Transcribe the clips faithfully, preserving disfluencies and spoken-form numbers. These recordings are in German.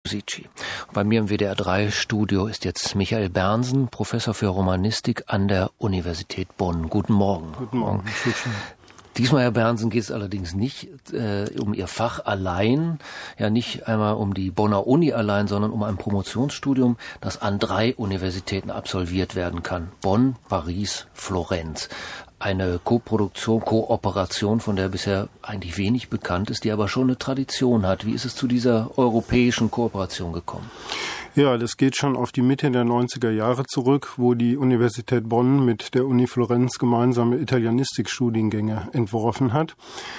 Sici. Bei mir im W D R drei Studio ist jetzt Michael Bernsen, Professor für Romanistik an der Universität Bonn. Guten Morgen. Guten Morgen. Diesmal, Herr Bernsen, geht es allerdings nicht äh, um Ihr Fach allein, ja nicht einmal um die Bonner Uni allein, sondern um ein Promotionsstudium, das an drei Universitäten absolviert werden kann. Bonn, Paris, Florenz. Eine Koproduktion, Kooperation, von der bisher eigentlich wenig bekannt ist, die aber schon eine Tradition hat. Wie ist es zu dieser europäischen Kooperation gekommen? Ja, das geht schon auf die Mitte der neunziger Jahre zurück, wo die Universität Bonn mit der Uni Florenz gemeinsame Italienistikstudiengänge entworfen hat.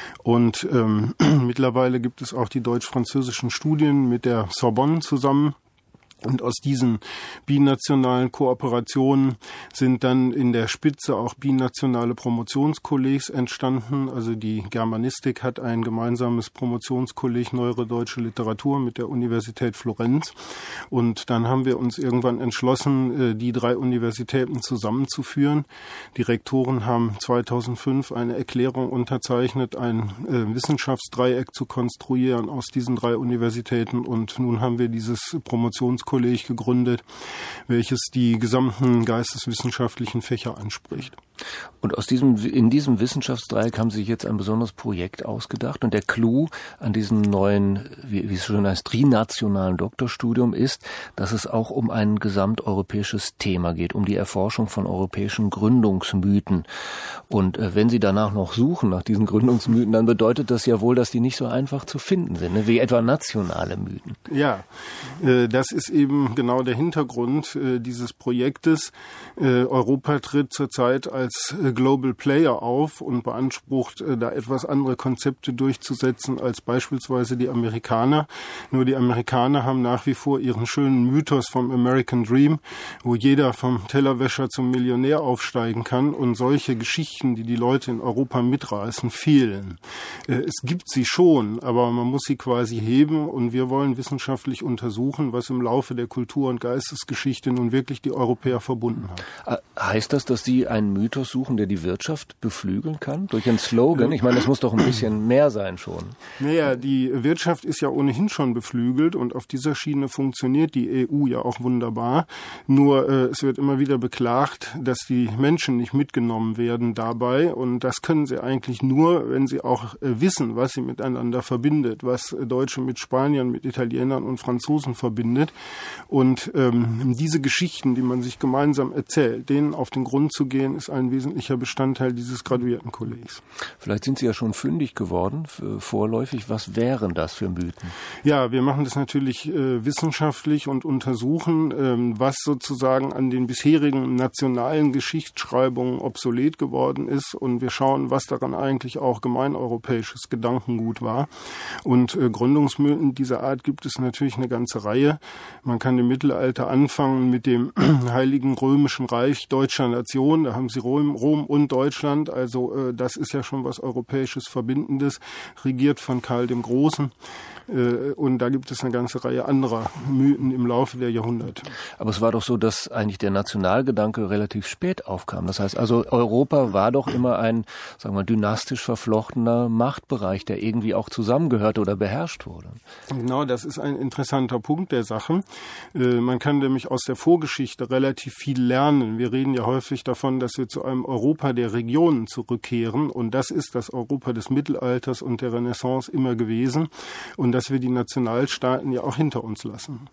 Und ähm, mittlerweile gibt es auch die deutsch-französischen Studien mit der Sorbonne zusammen. Und aus diesen binationalen Kooperationen sind dann in der Spitze auch binationale Promotionskollegs entstanden. Also die Germanistik hat ein gemeinsames Promotionskolleg Neuere Deutsche Literatur mit der Universität Florenz. Und dann haben wir uns irgendwann entschlossen, die drei Universitäten zusammenzuführen. Die Rektoren haben zweitausendfünf eine Erklärung unterzeichnet, ein Wissenschaftsdreieck zu konstruieren aus diesen drei Universitäten. Und nun haben wir dieses Promotionskolleg Kolleg gegründet, welches die gesamten geisteswissenschaftlichen Fächer anspricht. Und aus diesem, in diesem Wissenschaftsdreieck haben Sie sich jetzt ein besonderes Projekt ausgedacht. Und der Clou an diesem neuen, wie, wie es schon heißt, trinationalen Doktorstudium ist, dass es auch um ein gesamteuropäisches Thema geht, um die Erforschung von europäischen Gründungsmythen. Und äh, wenn Sie danach noch suchen, nach diesen Gründungsmythen, dann bedeutet das ja wohl, dass die nicht so einfach zu finden sind, ne? Wie etwa nationale Mythen. Ja, äh, das ist eben genau der Hintergrund äh, dieses Projektes. Äh, Europa tritt zurzeit als als Global Player auf und beansprucht, da etwas andere Konzepte durchzusetzen als beispielsweise die Amerikaner. Nur die Amerikaner haben nach wie vor ihren schönen Mythos vom American Dream, wo jeder vom Tellerwäscher zum Millionär aufsteigen kann, und solche Geschichten, die die Leute in Europa mitreißen, fehlen. Es gibt sie schon, aber man muss sie quasi heben, und wir wollen wissenschaftlich untersuchen, was im Laufe der Kultur- und Geistesgeschichte nun wirklich die Europäer verbunden hat. Heißt das, dass Sie einen Mythos suchen, der die Wirtschaft beflügeln kann? Durch einen Slogan? Ich meine, das muss doch ein bisschen mehr sein schon. Naja, die Wirtschaft ist ja ohnehin schon beflügelt, und auf dieser Schiene funktioniert die E U ja auch wunderbar. Nur äh, es wird immer wieder beklagt, dass die Menschen nicht mitgenommen werden dabei, und das können sie eigentlich nur, wenn sie auch äh, wissen, was sie miteinander verbindet, was Deutsche mit Spaniern, mit Italienern und Franzosen verbindet. Und ähm, diese Geschichten, die man sich gemeinsam erzählt, denen auf den Grund zu gehen, ist ein wesentlicher Bestandteil dieses Graduiertenkollegs. Vielleicht sind Sie ja schon fündig geworden, vorläufig. Was wären das für Mythen? Ja, wir machen das natürlich äh, wissenschaftlich und untersuchen, ähm, was sozusagen an den bisherigen nationalen Geschichtsschreibungen obsolet geworden ist, und wir schauen, was daran eigentlich auch gemeineuropäisches Gedankengut war. Und äh, Gründungsmythen dieser Art gibt es natürlich eine ganze Reihe. Man kann im Mittelalter anfangen mit dem Heiligen Römischen Reich deutscher Nation. Da haben sie Rom, Rom und Deutschland, also äh, das ist ja schon was Europäisches Verbindendes, regiert von Karl dem Großen. Äh, und da gibt es eine ganze Reihe anderer Mythen im Laufe der Jahrhunderte. Aber es war doch so, dass eigentlich der Nationalgedanke relativ spät aufkam. Das heißt also, Europa war doch immer ein, sagen wir mal, dynastisch verflochtener Machtbereich, der irgendwie auch zusammengehörte oder beherrscht wurde. Genau, das ist ein interessanter Punkt der Sache. Äh, man kann nämlich aus der Vorgeschichte relativ viel lernen. Wir reden ja häufig davon, dass wir zu einem Europa der Regionen zurückkehren, und das ist das Europa des Mittelalters und der Renaissance immer gewesen, und dass wir die Nationalstaaten ja auch hinter uns lassen.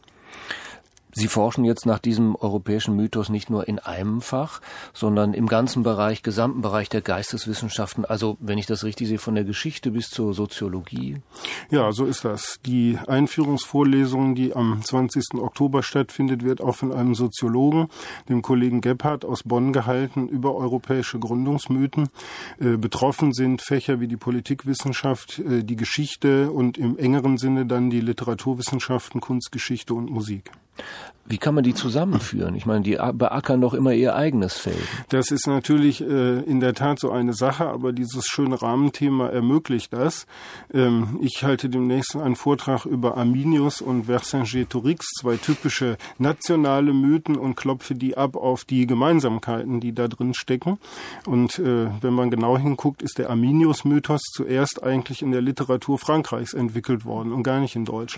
Sie forschen jetzt nach diesem europäischen Mythos nicht nur in einem Fach, sondern im ganzen Bereich, gesamten Bereich der Geisteswissenschaften, also wenn ich das richtig sehe, von der Geschichte bis zur Soziologie. Ja, so ist das. Die Einführungsvorlesung, die am zwanzigsten Oktober stattfindet, wird auch von einem Soziologen, dem Kollegen Gebhardt aus Bonn, gehalten, über europäische Gründungsmythen. Äh, betroffen sind Fächer wie die Politikwissenschaft, äh, die Geschichte und im engeren Sinne dann die Literaturwissenschaften, Kunstgeschichte und Musik. Wie kann man die zusammenführen? Ich meine, die beackern doch immer ihr eigenes Feld. Das ist natürlich äh, in der Tat so eine Sache, aber dieses schöne Rahmenthema ermöglicht das. Ähm, ich halte demnächst einen Vortrag über Arminius und Vercingétorix, zwei typische nationale Mythen, und klopfe die ab auf die Gemeinsamkeiten, die da drin stecken. Und äh, wenn man genau hinguckt, ist der Arminius-Mythos zuerst eigentlich in der Literatur Frankreichs entwickelt worden und gar nicht in Deutschland.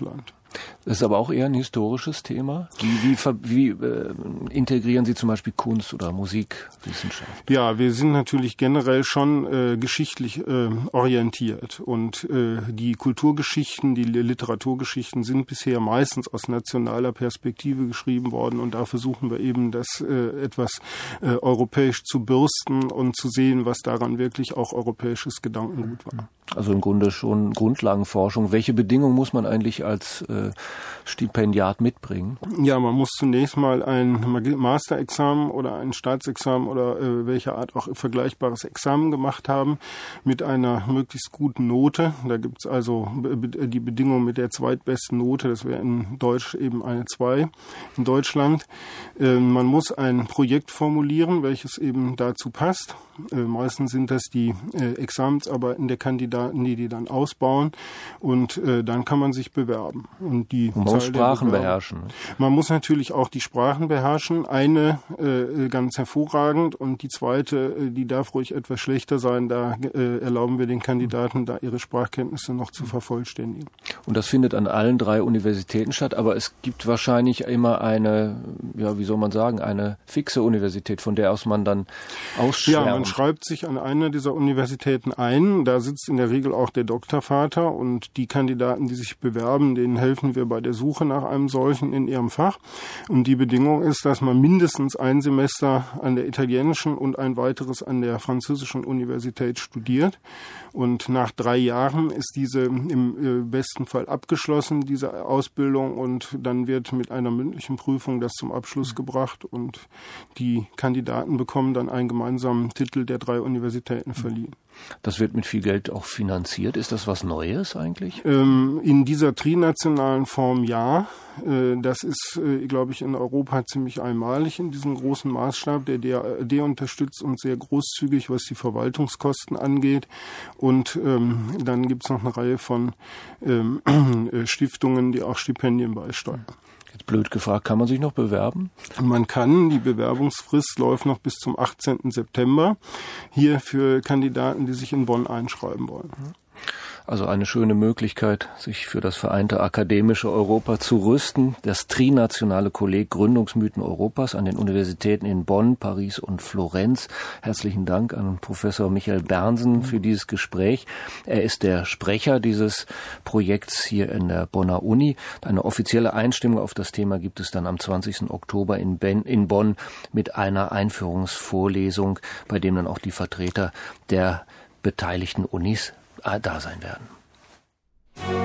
Das ist aber auch eher ein historisches Thema. Wie, wie, wie äh, integrieren Sie zum Beispiel Kunst oder Musikwissenschaft? Ja, wir sind natürlich generell schon äh, geschichtlich äh, orientiert. Und äh, die Kulturgeschichten, die Literaturgeschichten sind bisher meistens aus nationaler Perspektive geschrieben worden. Und da versuchen wir eben, das äh, etwas äh, europäisch zu bürsten und zu sehen, was daran wirklich auch europäisches Gedankengut war. Also im Grunde schon Grundlagenforschung. Welche Bedingungen muss man eigentlich als äh, Stipendiat mitbringen? Ja, man muss zunächst mal ein Masterexamen oder ein Staatsexamen oder äh, welche Art auch vergleichbares Examen gemacht haben mit einer möglichst guten Note. Da gibt's also be- die Bedingung mit der zweitbesten Note, das wäre in Deutsch eben eine zwei in Deutschland. Äh, man muss ein Projekt formulieren, welches eben dazu passt. Äh, meistens sind das die äh, Examensarbeiten der Kandidaten, die die dann ausbauen, und äh, dann kann man sich bewerben. Und die man muss Sprachen beherrschen. Man muss natürlich auch die Sprachen beherrschen. Eine äh, ganz hervorragend und die zweite, äh, die darf ruhig etwas schlechter sein. Da äh, erlauben wir den Kandidaten, da ihre Sprachkenntnisse noch zu vervollständigen. Und das findet an allen drei Universitäten statt, aber es gibt wahrscheinlich immer eine, ja, wie soll man sagen, eine fixe Universität, von der aus man dann ausschwärmt. Ja, man schreibt sich an eine dieser Universitäten ein. Da sitzt in der Regel auch der Doktorvater, und die Kandidaten, die sich bewerben, denen helfen wir bei der Suche nach einem solchen in ihrem Fach. Und die Bedingung ist, dass man mindestens ein Semester an der italienischen und ein weiteres an der französischen Universität studiert. Und nach drei Jahren ist diese im besten Fall abgeschlossen, diese Ausbildung, und dann wird mit einer mündlichen Prüfung das zum Abschluss gebracht, und die Kandidaten bekommen dann einen gemeinsamen Titel der drei Universitäten verliehen. Das wird mit viel Geld auch finanziert. Ist das was Neues eigentlich? Ähm, in dieser trinationalen Form ja. Äh, das ist, äh, glaube ich, in Europa ziemlich einmalig in diesem großen Maßstab. Der D A D unterstützt uns sehr großzügig, was die Verwaltungskosten angeht. Und ähm, dann gibt es noch eine Reihe von ähm, Stiftungen, die auch Stipendien beisteuern. Jetzt blöd gefragt, kann man sich noch bewerben? Man kann, die Bewerbungsfrist läuft noch bis zum achtzehnten September, hier für Kandidaten, die sich in Bonn einschreiben wollen. Also eine schöne Möglichkeit, sich für das vereinte akademische Europa zu rüsten. Das trinationale Kolleg Gründungsmythen Europas an den Universitäten in Bonn, Paris und Florenz. Herzlichen Dank an Professor Michael Bernsen für dieses Gespräch. Er ist der Sprecher dieses Projekts hier in der Bonner Uni. Eine offizielle Einstimmung auf das Thema gibt es dann am zwanzigsten Oktober in, ben, in Bonn mit einer Einführungsvorlesung, bei dem dann auch die Vertreter der beteiligten Unis da sein werden.